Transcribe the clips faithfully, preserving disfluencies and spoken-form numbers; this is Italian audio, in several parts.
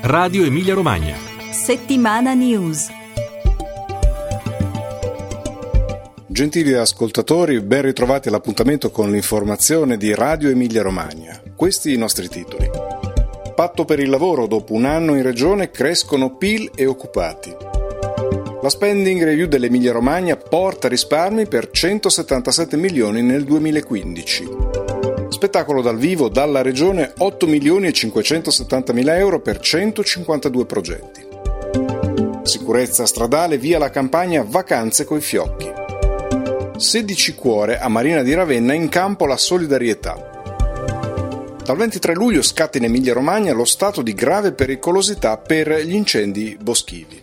Radio Emilia Romagna. Settimana News. Gentili ascoltatori, ben ritrovati all'appuntamento con l'informazione di Radio Emilia Romagna. Questi i nostri titoli. Patto per il lavoro, dopo un anno in regione crescono P I L e occupati. La spending review dell'Emilia Romagna porta risparmi per centosettantasette milioni nel duemilaquindici. Spettacolo dal vivo dalla regione otto milioni e cinquecentosettantamila euro per centocinquantadue progetti. Sicurezza stradale, via la campagna Vacanze coi fiocchi. sedici cuore a Marina di Ravenna, in campo la solidarietà. Dal ventitré luglio scatta in Emilia Romagna lo stato di grave pericolosità per gli incendi boschivi.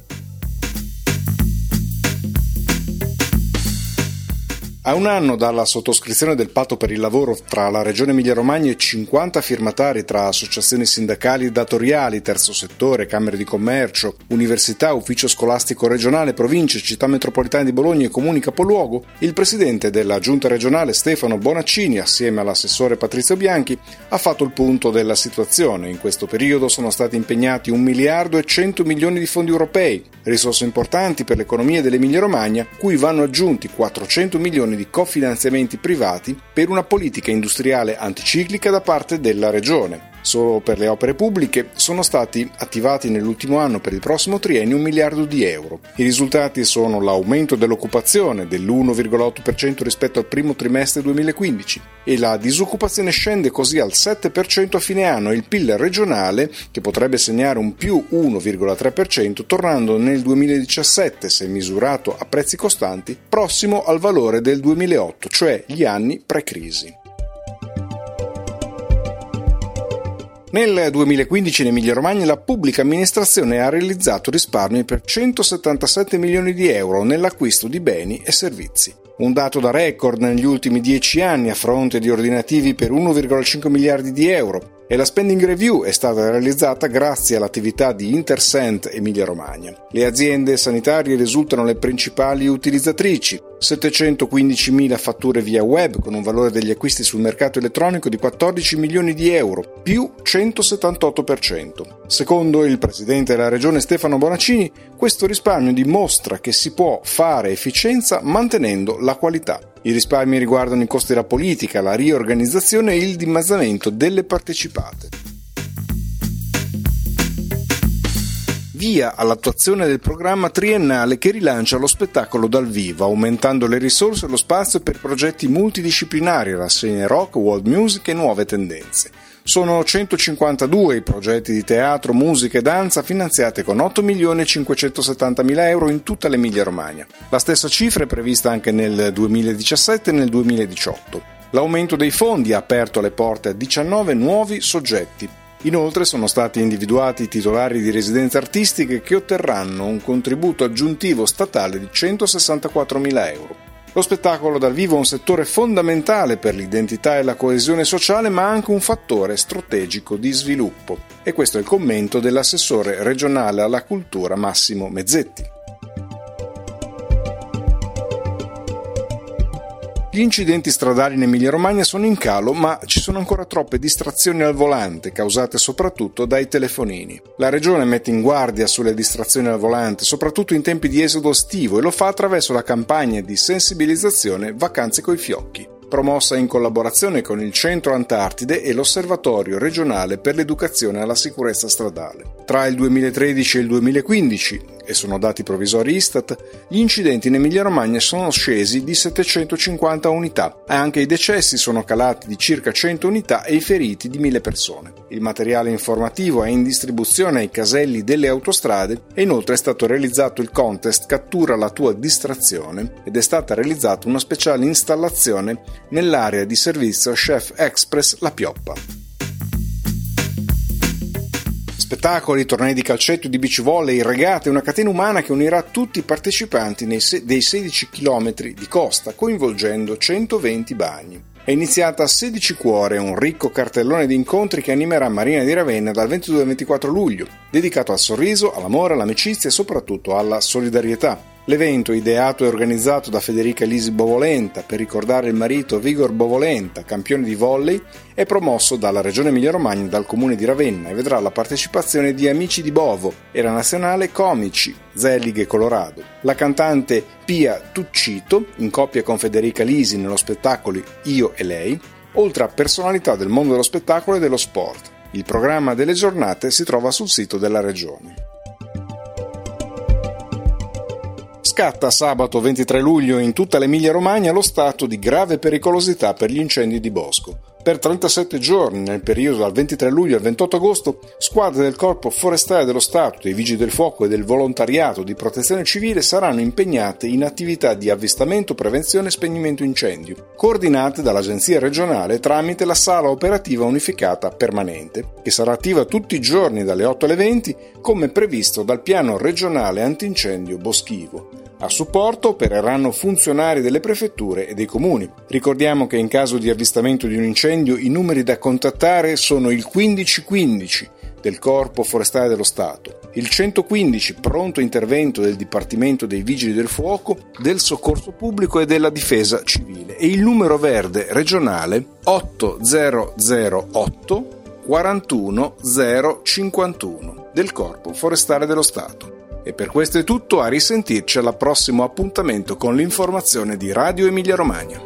A un anno dalla sottoscrizione del patto per il lavoro tra la Regione Emilia-Romagna e cinquanta firmatari tra associazioni sindacali e datoriali, terzo settore, camere di commercio, università, ufficio scolastico regionale, province, città metropolitane di Bologna e comuni capoluogo, il presidente della giunta regionale Stefano Bonaccini, assieme all'assessore Patrizio Bianchi, ha fatto il punto della situazione. In questo periodo sono stati impegnati un miliardo e cento milioni di fondi europei, risorse importanti per l'economia dell'Emilia Romagna, cui vanno aggiunti quattrocento milioni di cofinanziamenti privati per una politica industriale anticiclica da parte della Regione. Solo per le opere pubbliche sono stati attivati nell'ultimo anno per il prossimo triennio un miliardo di euro. I risultati sono l'aumento dell'occupazione dell'uno virgola otto per cento rispetto al primo trimestre duemilaquindici e la disoccupazione scende così al sette per cento a fine anno e il P I L regionale, che potrebbe segnare un più uno virgola tre per cento, tornando nel duemiladiciassette, se misurato a prezzi costanti, prossimo al valore del duemilaotto, cioè gli anni pre-crisi. Nel duemilaquindici in Emilia-Romagna la pubblica amministrazione ha realizzato risparmi per centosettantasette milioni di euro nell'acquisto di beni e servizi. Un dato da record negli ultimi dieci anni a fronte di ordinativi per uno virgola cinque miliardi di euro, e la spending review è stata realizzata grazie all'attività di Intersent Emilia Romagna. Le aziende sanitarie risultano le principali utilizzatrici, settecentoquindicimila fatture via web con un valore degli acquisti sul mercato elettronico di quattordici milioni di euro, più centosettantotto per cento. Secondo il presidente della regione Stefano Bonaccini, questo risparmio dimostra che si può fare efficienza mantenendo la qualità. I risparmi riguardano i costi della politica, la riorganizzazione e il dimezzamento delle partecipate. Via all'attuazione del programma triennale che rilancia lo spettacolo dal vivo, aumentando le risorse e lo spazio per progetti multidisciplinari, rassegne rock, world music e nuove tendenze. Sono centocinquantadue i progetti di teatro, musica e danza finanziati con otto milioni e cinquecentosettantamila euro in tutta l'Emilia Romagna. La stessa cifra è prevista anche nel duemiladiciassette e nel duemiladiciotto. L'aumento dei fondi ha aperto le porte a diciannove nuovi soggetti. Inoltre sono stati individuati i titolari di residenze artistiche che otterranno un contributo aggiuntivo statale di centosessantaquattromila euro. Lo spettacolo dal vivo è un settore fondamentale per l'identità e la coesione sociale, ma anche un fattore strategico di sviluppo. E questo è il commento dell'assessore regionale alla cultura Massimo Mezzetti. Gli incidenti stradali in Emilia-Romagna sono in calo, ma ci sono ancora troppe distrazioni al volante, causate soprattutto dai telefonini. La Regione mette in guardia sulle distrazioni al volante, soprattutto in tempi di esodo estivo, e lo fa attraverso la campagna di sensibilizzazione Vacanze coi fiocchi, promossa in collaborazione con il Centro Antartide e l'Osservatorio regionale per l'educazione alla sicurezza stradale. Tra il duemilatredici e il duemilaquindici, e sono dati provvisori Istat, gli incidenti in Emilia-Romagna sono scesi di settecentocinquanta unità, e anche i decessi sono calati di circa cento unità e i feriti di mille persone. Il materiale informativo è in distribuzione ai caselli delle autostrade e inoltre è stato realizzato il contest Cattura la tua distrazione ed è stata realizzata una speciale installazione nell'area di servizio Chef Express La Pioppa. Spettacoli, tornei di calcetto, di beach volley, regate, una catena umana che unirà tutti i partecipanti nei se- dei sedici chilometri di costa, coinvolgendo centoventi bagni. È iniziata a sedici cuore, un ricco cartellone di incontri che animerà Marina di Ravenna dal ventidue al ventiquattro luglio, dedicato al sorriso, all'amore, all'amicizia e soprattutto alla solidarietà. L'evento, ideato e organizzato da Federica Lisi Bovolenta per ricordare il marito Vigor Bovolenta, campione di volley, è promosso dalla Regione Emilia-Romagna e dal Comune di Ravenna e vedrà la partecipazione di Amici di Bovo e la nazionale Comici, Zelig e Colorado. La cantante Pia Tuccito, in coppia con Federica Lisi nello spettacolo Io e Lei, oltre a personalità del mondo dello spettacolo e dello sport. Il programma delle giornate si trova sul sito della Regione. Scatta sabato ventitré luglio in tutta l'Emilia-Romagna lo stato di grave pericolosità per gli incendi di bosco. Per trentasette giorni, nel periodo dal ventitré luglio al ventotto agosto, squadre del Corpo Forestale dello Stato, dei Vigili del Fuoco e del Volontariato di Protezione Civile saranno impegnate in attività di avvistamento, prevenzione e spegnimento incendio, coordinate dall'Agenzia regionale tramite la Sala Operativa Unificata Permanente, che sarà attiva tutti i giorni dalle otto alle venti, come previsto dal Piano Regionale Antincendio Boschivo. A supporto opereranno funzionari delle prefetture e dei comuni. Ricordiamo che in caso di avvistamento di un incendio i numeri da contattare sono il quindici quindici del Corpo Forestale dello Stato, il centoquindici pronto intervento del Dipartimento dei Vigili del Fuoco, del Soccorso Pubblico e della Difesa Civile e il numero verde regionale otto zero zero otto quarantuno zero cinquantuno del Corpo Forestale dello Stato. E per questo è tutto, a risentirci al prossimo appuntamento con l'informazione di Radio Emilia Romagna.